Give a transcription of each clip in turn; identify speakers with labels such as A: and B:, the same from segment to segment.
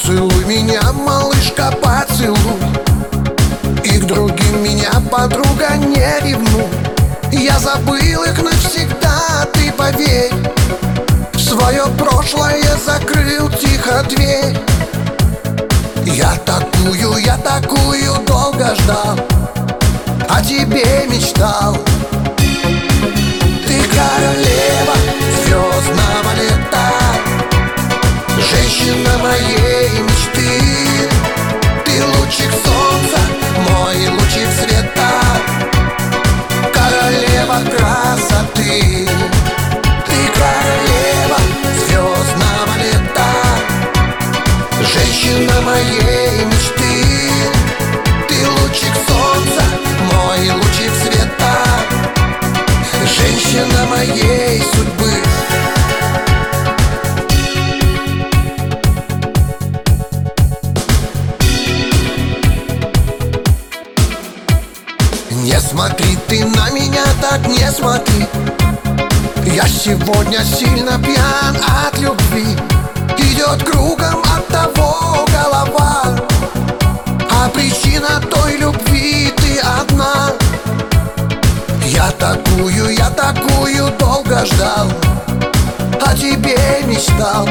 A: Поцелуй меня, малышка, поцелуй, и к другим меня, подруга, не ревнуй. Я забыл их навсегда, ты поверь. В свое прошлое закрыл тихо дверь. Я такую долго ждал, о тебе мечтал. Ты королева звездного лета, женщина моей мечты. Ты лучик солнца, мой лучик света, королева красоты. Ты королева звездного лета, женщина моей мечты. Ты лучик солнца, мой лучик света, женщина моей судьбы. Не смотри ты на меня так, не смотри. Я сегодня сильно пьян от любви. Идет кругом от того голова, а причина той любви ты одна. Я такую долго ждал, о тебе мечтал.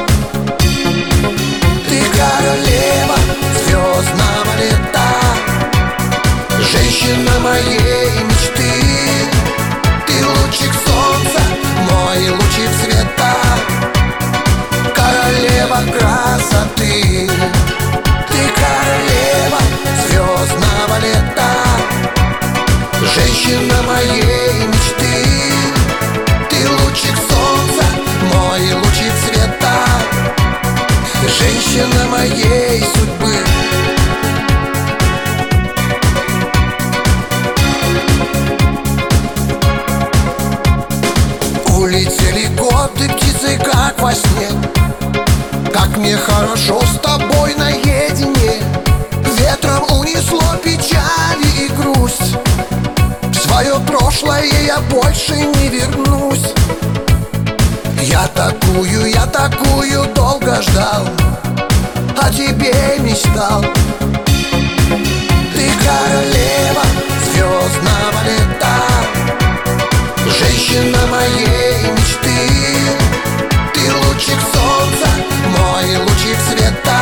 A: Ты королева звездного лета, женщина моей мечты. Ты лучик солнца, мой лучик света, королева красоты. Ты королева звездного лета, женщина моей мечты. Ты лучик солнца, мой лучик света, женщина моей судьбы. Улетели годы, птицы, как во сне. Как мне хорошо с тобой наедине. Ветром унесло печали и грусть. В свое прошлое я больше не вернусь. Я такую долго ждал, о тебе мечтал. Ты королева звездного лета, женщина моей мечты. Ты лучик солнца, мой лучик света,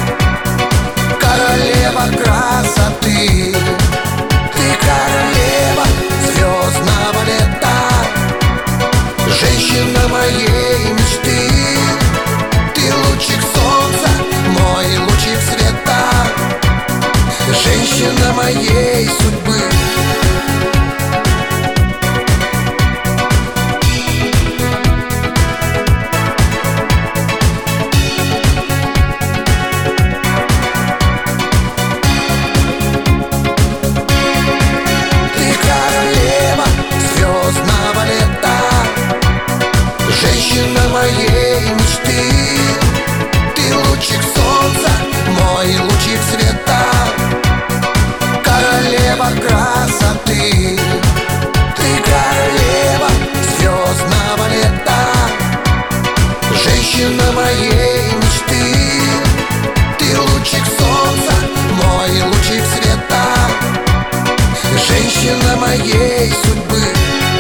A: королева красоты. Ты королева звездного лета, женщина моей мечты. Ты лучик солнца, мой лучик света, женщина моей судьбы. Женщина моей мечты. Ты лучик солнца, мой лучик света, королева красоты. Ты королева звездного лета, женщина моей мечты. Ты лучик солнца, мой лучик света, женщина моей судьбы.